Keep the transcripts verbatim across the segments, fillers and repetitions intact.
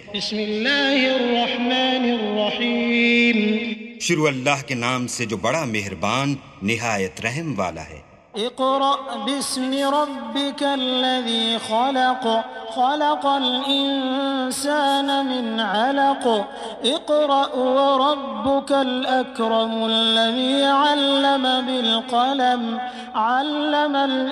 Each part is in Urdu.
بسم اللہ الرحمن الرحیم. شروع اللہ کے نام سے جو بڑا مہربان نہایت رحم والا ہے. اقرأ باسم ربك الذي خلق خلق الإنسان من علق اقرأ وربك الأكرم الذي علم بالقلم علم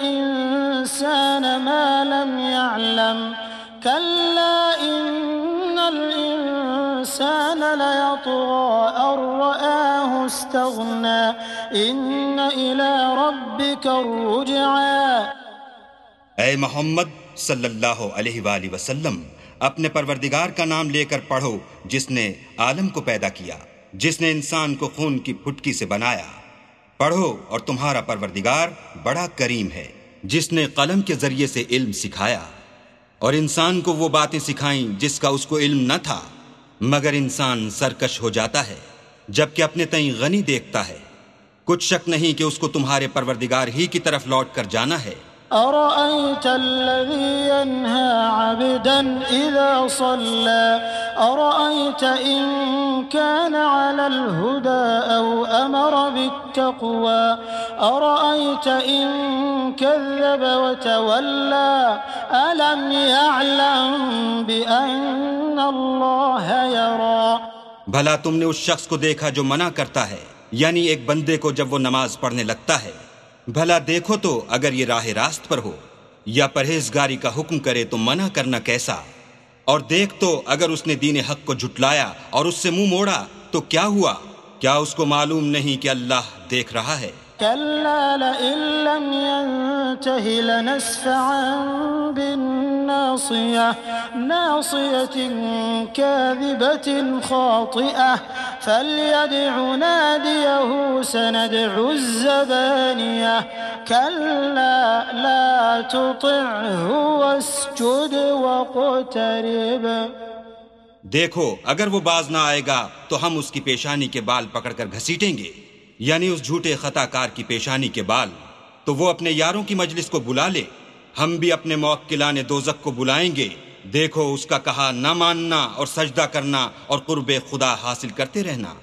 الإنسان ما لم يعلم كلا إن الإنسان ليطغى أن رآه استغنى إن إلى ربك الرجعى. اے محمد صلی اللہ علیہ وآلہ وسلم، اپنے پروردگار کا نام لے کر پڑھو جس نے عالم کو پیدا کیا، جس نے انسان کو خون کی پھٹکی سے بنایا. پڑھو اور تمہارا پروردگار بڑا کریم ہے جس نے قلم کے ذریعے سے علم سکھایا اور انسان کو وہ باتیں سکھائیں جس کا اس کو علم نہ تھا، مگر انسان سرکش ہو جاتا ہے جبکہ اپنے تئیں غنی دیکھتا ہے. کچھ شک نہیں کہ اس کو تمہارے پروردگار ہی کی طرف لوٹ کر جانا ہے. أرأيت الذي ينهى عبدا إذا صلى أرأيت إن كان على الهدى أو أمر بالتقوى أرأيت إن كذب وتولى ألم يعلم بأن الله يرى. بھلا تم نے اس شخص کو دیکھا جو منع کرتا ہے، یعنی ایک بندے کو جب وہ نماز پڑھنے لگتا ہے. بھلا دیکھو تو اگر یہ راہ راست پر ہو یا پرہیزگاری کا حکم کرے تو منع کرنا کیسا، اور دیکھ تو اگر اس نے دین حق کو جھٹلایا اور اس سے منہ موڑا تو کیا ہوا؟ کیا اس کو معلوم نہیں کہ اللہ دیکھ رہا ہے؟ كلا لئن لم ينته لنسفعا بالناصية ناصية كاذبة خاطئة فليدع ناديه سندع الزبانية كلا لا تطعه واسجد واقترب. دیکھو اگر وہ باز نہ آئے گا تو ہم اس کی پیشانی کے بال پکڑ کر گھسیٹیں گے، یعنی اس جھوٹے خطا کار کی پیشانی کے بال. تو وہ اپنے یاروں کی مجلس کو بلا لے، ہم بھی اپنے موکلان دوزخ کو بلائیں گے. دیکھو اس کا کہا نہ ماننا اور سجدہ کرنا اور قرب خدا حاصل کرتے رہنا.